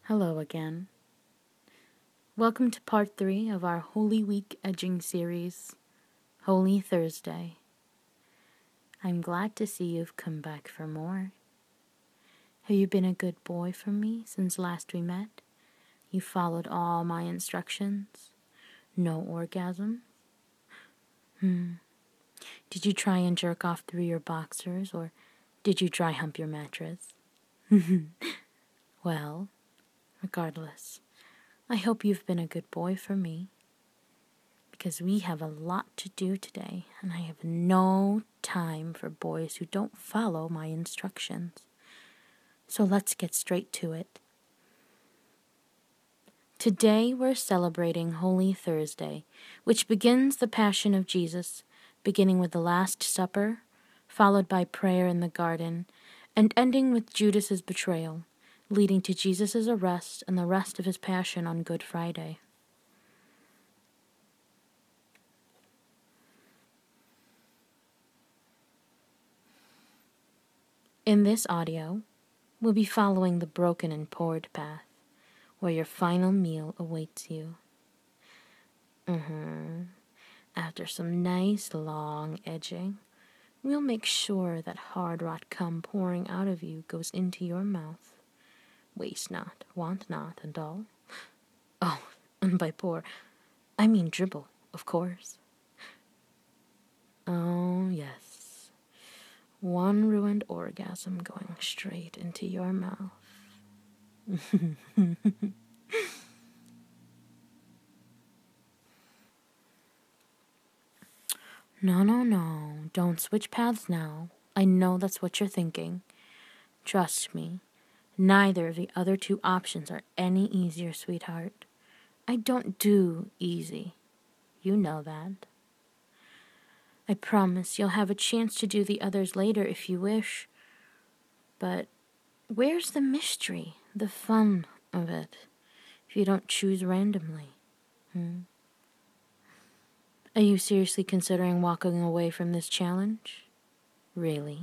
Hello again. Welcome to part 3 of our Holy Week edging series, Holy Thursday. I'm glad to see you've come back for more. Have you been a good boy for me since last we met? You followed all my instructions? No orgasm? Did you try and jerk off through your boxers, or did you dry hump your mattress? Well, regardless, I hope you've been a good boy for me, because we have a lot to do today, and I have no time for boys who don't follow my instructions. So let's get straight to it. Today we're celebrating Holy Thursday, which begins the Passion of Jesus, beginning with the Last Supper, followed by prayer in the garden, and ending with Judas's betrayal, leading to Jesus' arrest and the rest of his Passion on Good Friday. In this audio, we'll be following the broken and poured path, where your final meal awaits you. After some nice long edging, we'll make sure that hard rot cum pouring out of you goes into your mouth. Waste not, want not, and all. Oh, and by pour, I mean dribble, of course. Oh, yes. One ruined orgasm going straight into your mouth. No. Don't switch paths now. I know that's what you're thinking. Trust me, neither of the other two options are any easier, sweetheart. I don't do easy. You know that. I promise you'll have a chance to do the others later if you wish. But where's the mystery, the fun of it, if you don't choose randomly? Are you seriously considering walking away from this challenge? Really?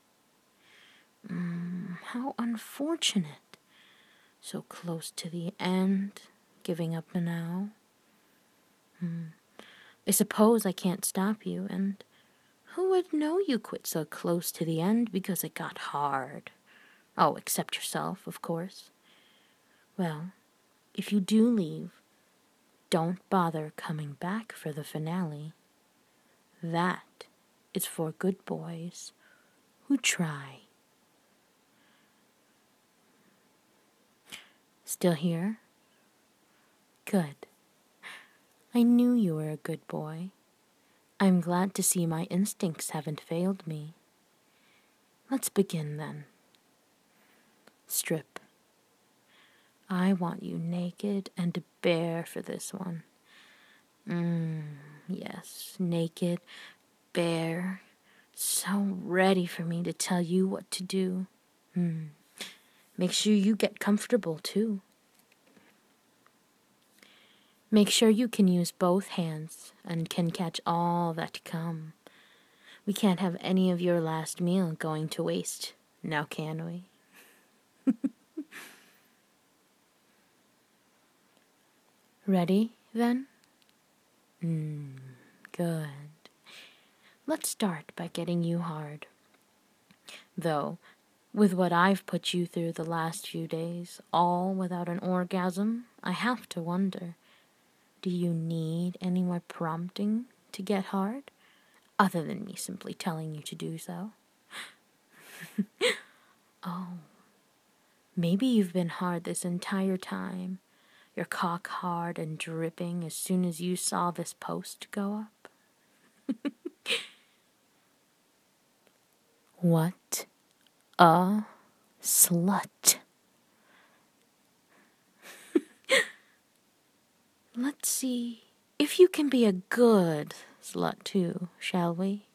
How unfortunate. So close to the end, giving up now. I suppose I can't stop you, and who would know you quit so close to the end because it got hard? Oh, except yourself, of course. Well, if you do leave, don't bother coming back for the finale. That is for good boys who try. Still here? Good. I knew you were a good boy. I'm glad to see my instincts haven't failed me. Let's begin then. Strip. I want you naked and bare for this one. Yes, naked, bare, so ready for me to tell you what to do. Make sure you get comfortable too. Make sure you can use both hands and can catch all that come. We can't have any of your last meal going to waste, now can we? Ready, then? Good. Let's start by getting you hard. Though, with what I've put you through the last few days, all without an orgasm, I have to wonder, do you need any more prompting to get hard, other than me simply telling you to do so? Oh, maybe you've been hard this entire time, your cock hard and dripping as soon as you saw this post go up. What a slut. Let's see if you can be a good slut too, shall we?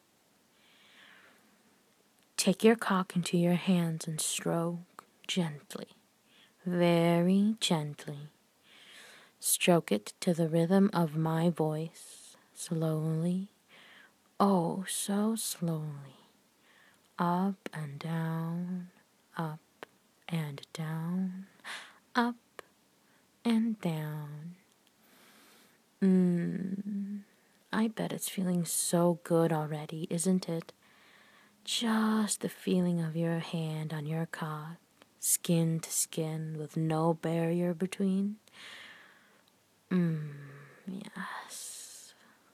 Take your cock into your hands and stroke gently, very gently. Stroke it to the rhythm of my voice, slowly, oh so slowly, up and down, up and down, up it's feeling so good already, isn't it? Just the feeling of your hand on your cock, skin to skin with no barrier between. Yes.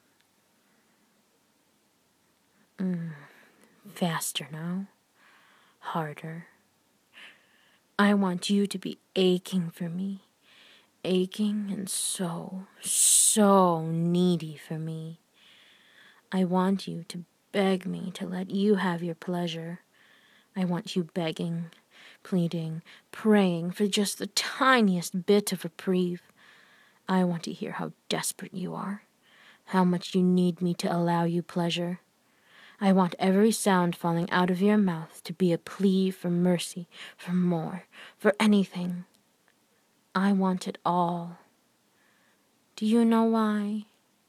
Faster now. Harder. I want you to be aching for me. Aching and so, so needy for me. I want you to beg me to let you have your pleasure. I want you begging, pleading, praying for just the tiniest bit of reprieve. I want to hear how desperate you are, how much you need me to allow you pleasure. I want every sound falling out of your mouth to be a plea for mercy, for more, for anything. I want it all. Do you know why?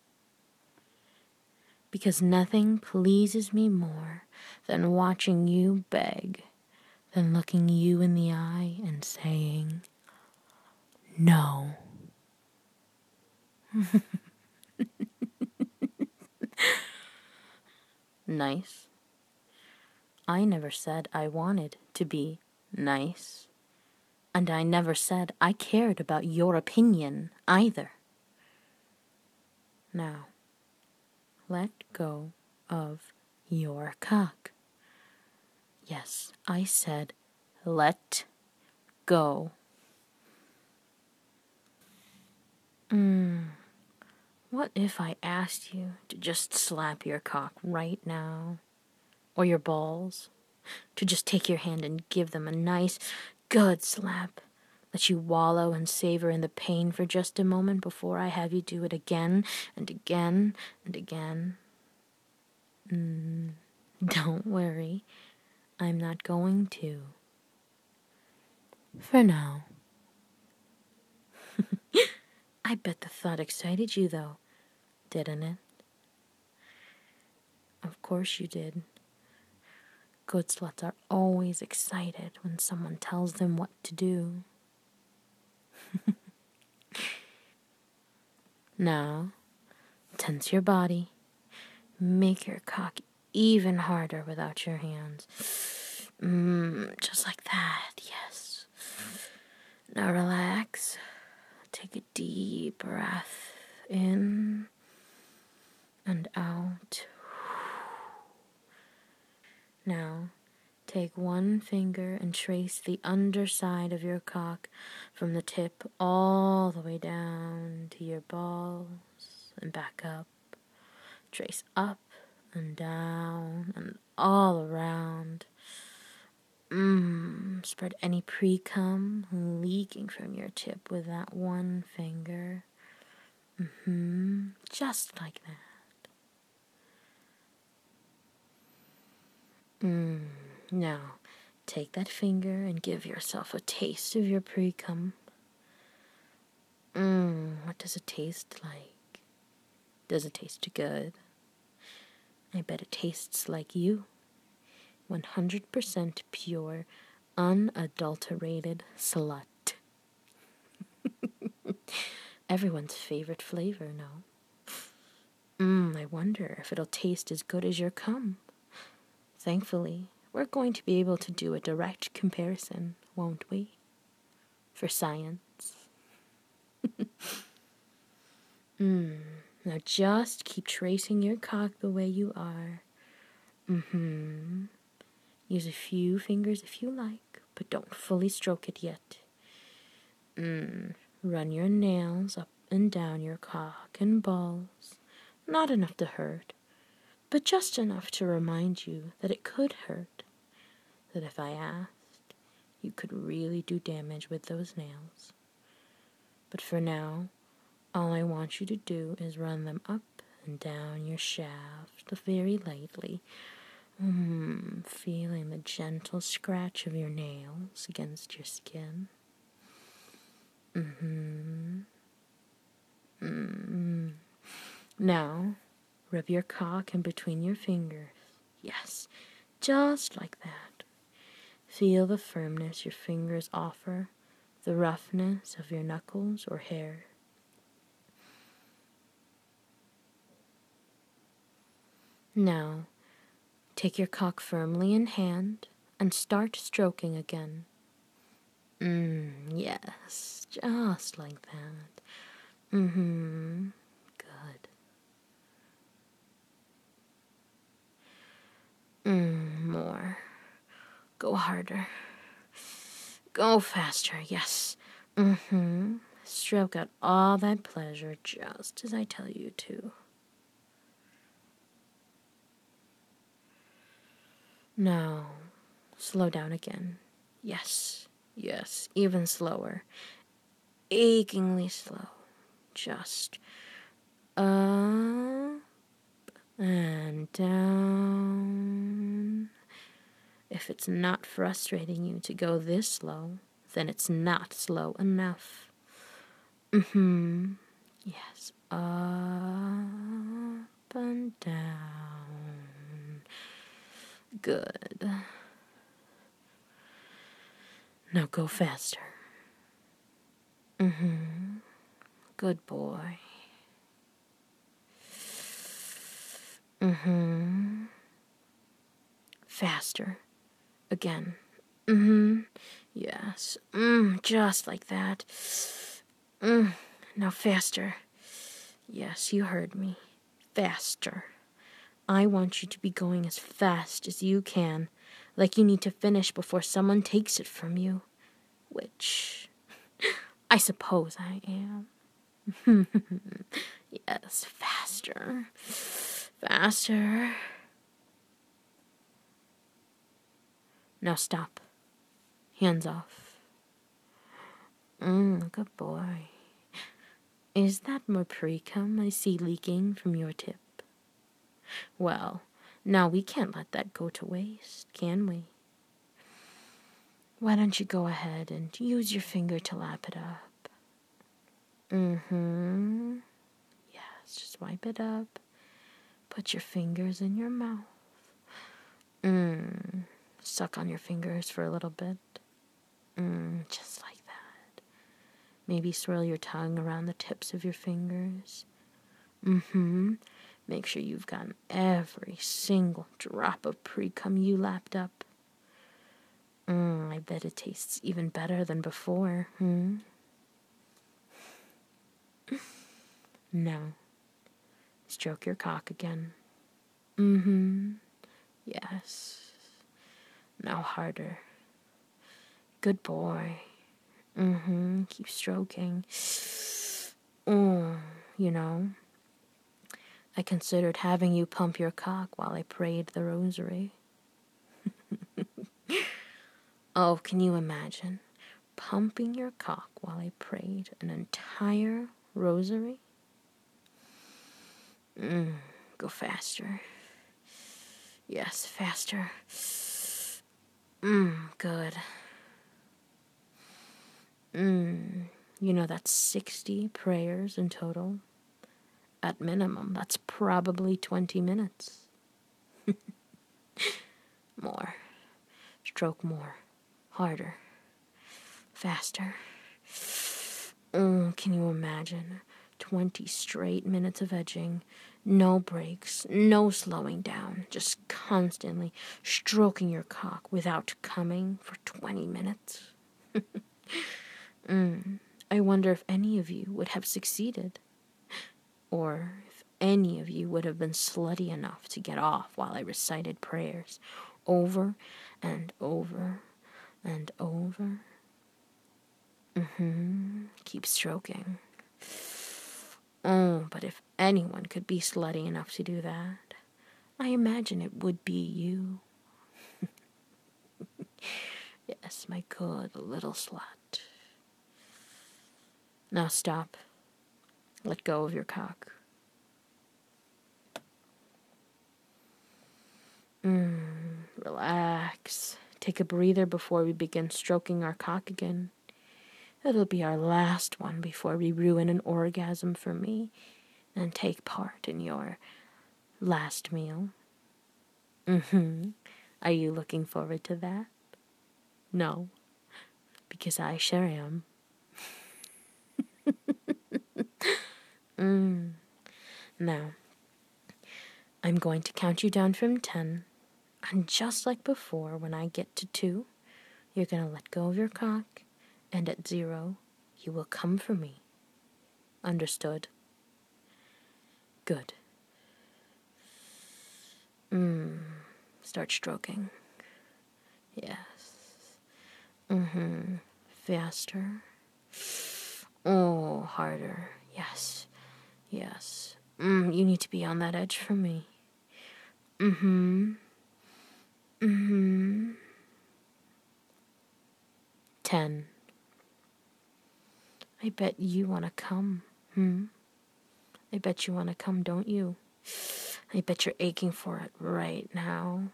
Because nothing pleases me more than watching you beg, than looking you in the eye and saying, no. Nice? I never said I wanted to be nice. And I never said I cared about your opinion either. Now, let go of your cock. Yes, I said let go. What if I asked you to just slap your cock right now? Or your balls? To just take your hand and give them a nice, good slap. Let you wallow and savor in the pain for just a moment before I have you do it again and again and again. Don't worry, I'm not going to. For now. I bet the thought excited you, though, didn't it? Of course you did. Good sluts are always excited when someone tells them what to do. Now, tense your body. Make your cock even harder without your hands. Just like that, yes. Now relax. Take a deep breath in and out. Now, take one finger and trace the underside of your cock from the tip all the way down to your balls and back up. Trace up and down and all around. Spread any pre-cum leaking from your tip with that one finger. Just like that. Now, take that finger and give yourself a taste of your pre-cum. What does it taste like? Does it taste good? I bet it tastes like you. 100% pure, unadulterated slut. Everyone's favorite flavor, no? I wonder if it'll taste as good as your cum. Thankfully, we're going to be able to do a direct comparison, won't we? For science. Now just keep tracing your cock the way you are. Use a few fingers if you like, but don't fully stroke it yet. Run your nails up and down your cock and balls. Not enough to hurt, but just enough to remind you that it could hurt. That if I asked, you could really do damage with those nails. But for now, all I want you to do is run them up and down your shaft very lightly, feeling the gentle scratch of your nails against your skin. Now, rub your cock in between your fingers. Yes, just like that. Feel the firmness your fingers offer, the roughness of your knuckles or hair. Now, take your cock firmly in hand and start stroking again. Yes, just like that. Good. More. Go harder. Go faster, yes. Stroke out all that pleasure just as I tell you to. Now, slow down again. Yes, even slower. Achingly slow. Just up and down. If it's not frustrating you to go this slow, then it's not slow enough. Yes, up and down. Good. Now go faster. Good boy. Faster. Again. Yes. Just like that. Now faster. Yes, you heard me. Faster. I want you to be going as fast as you can, like you need to finish before someone takes it from you. Which I suppose I am. Yes, faster. Faster. Now stop. Hands off. Good boy. Is that more pre-cum I see leaking from your tip? Well, now we can't let that go to waste, can we? Why don't you go ahead and use your finger to lap it up? Yes, just wipe it up. Put your fingers in your mouth. Suck on your fingers for a little bit. Just like that. Maybe swirl your tongue around the tips of your fingers. Make sure you've gotten every single drop of pre-cum you lapped up. I bet it tastes even better than before, Now, stroke your cock again. Yes. Now harder. Good boy. Keep stroking. You know, I considered having you pump your cock while I prayed the rosary. Oh, can you imagine pumping your cock while I prayed an entire rosary? Go faster. Yes, faster. Good. You know, that's 60 prayers in total. At minimum, that's probably 20 minutes. More. Stroke more. Harder. Faster. Can you imagine? 20 straight minutes of edging. No breaks. No slowing down. Just constantly stroking your cock without coming for 20 minutes. I wonder if any of you would have succeeded. Or if any of you would have been slutty enough to get off while I recited prayers over and over and over. Keep stroking. Oh, but if anyone could be slutty enough to do that, I imagine it would be you. Yes, my good little slut. Now stop. Let go of your cock. Relax. Take a breather before we begin stroking our cock again. It'll be our last one before we ruin an orgasm for me and take part in your last meal. Are you looking forward to that? No, because I sure am. Now, I'm going to count you down from 10, and just like before, when I get to 2, you're going to let go of your cock, and at 0, you will come for me. Understood? Good. Start stroking. Yes. Faster. Oh, harder. Yes. Yes. You need to be on that edge for me. 10. I bet you want to come. I bet you want to come, don't you? I bet you're aching for it right now.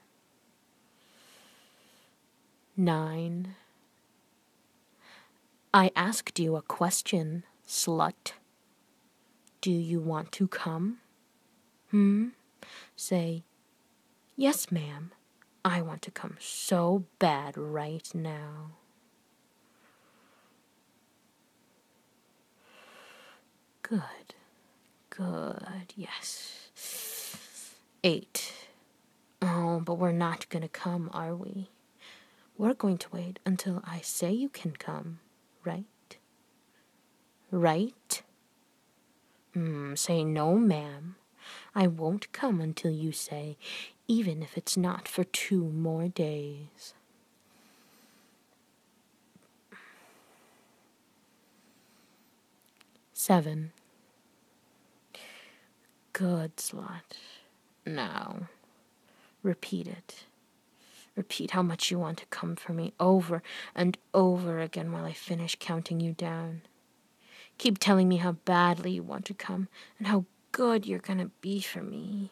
9. I asked you a question, slut. Do you want to come? Say, yes, ma'am. I want to come so bad right now. Good. Good. Yes. 8. Oh, but we're not going to come, are we? We're going to wait until I say you can come, right? Right? Say no, ma'am. I won't come until you say, even if it's not for 2 more days. 7. Good, slut. Now, repeat it. Repeat how much you want to come for me over and over again while I finish counting you down. Keep telling me how badly you want to come and how good you're gonna be for me.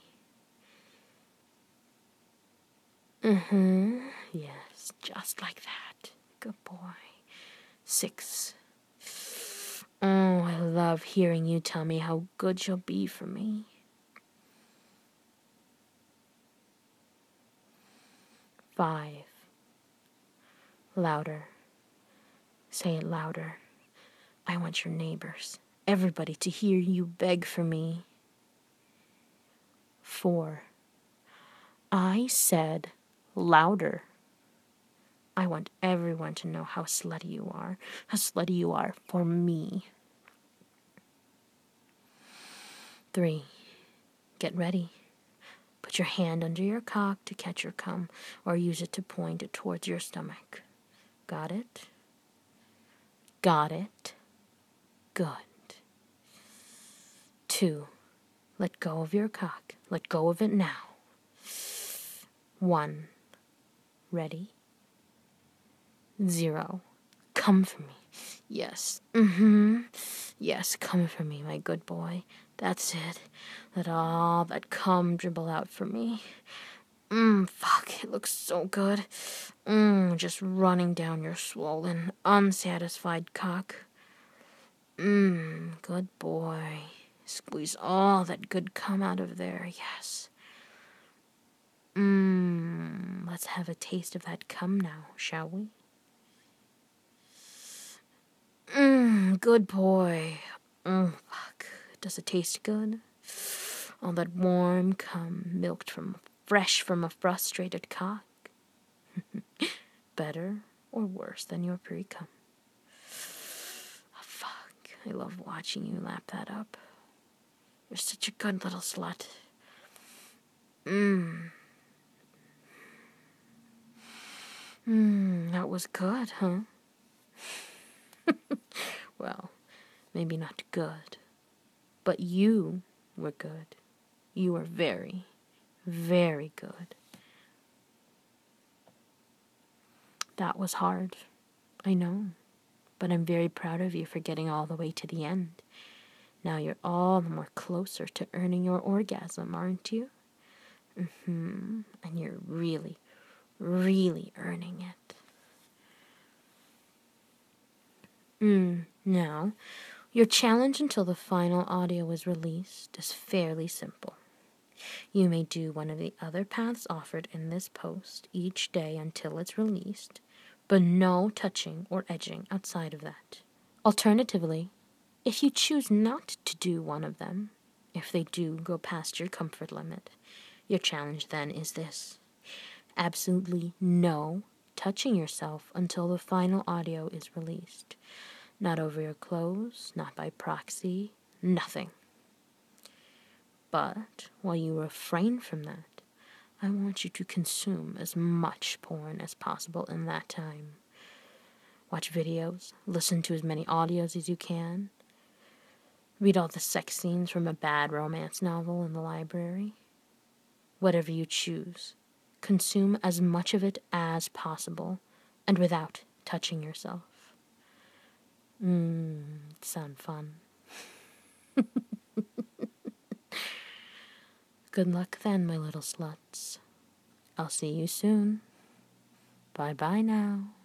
Yes, just like that. Good boy. 6. Oh, I love hearing you tell me how good you'll be for me. 5. Louder. Say it louder. I want your neighbors, everybody, to hear you beg for me. 4. I said louder. I want everyone to know how slutty you are for me. 3. Get ready. Put your hand under your cock to catch your cum, or use it to point it towards your stomach. Got it? Got it? Good. 2. Let go of your cock. Let go of it now. 1. Ready? 0. Come for me. Yes. Yes, come for me, my good boy. That's it. Let all that cum dribble out for me. Fuck, it looks so good. Just running down your swollen, unsatisfied cock. Good boy. Squeeze all that good cum out of there, yes. Let's have a taste of that cum now, shall we? Good boy. Fuck. Does it taste good? All that warm cum milked fresh from a frustrated cock. Better or worse than your pre-cum? Oh, fuck. I love watching you lap that up. You're such a good little slut. That was good, huh? Well, maybe not good, but you were good. You were very, very good. That was hard, I know, but I'm very proud of you for getting all the way to the end. Now you're all the more closer to earning your orgasm, aren't you? And you're really, really earning it. Now, your challenge until the final audio is released is fairly simple. You may do one of the other paths offered in this post each day until it's released, but no touching or edging outside of that. Alternatively, if you choose not to do one of them, if they do go past your comfort limit, Your challenge then is this: absolutely no touching yourself until the final audio is released. Not over your clothes, not by proxy, nothing. But while you refrain from that, I want you to consume as much porn as possible in that time. Watch videos, listen to as many audios as you can, read all the sex scenes from a bad romance novel in the library. Whatever you choose, consume as much of it as possible and without touching yourself. Sound fun. Good luck then, my little sluts. I'll see you soon. Bye-bye now.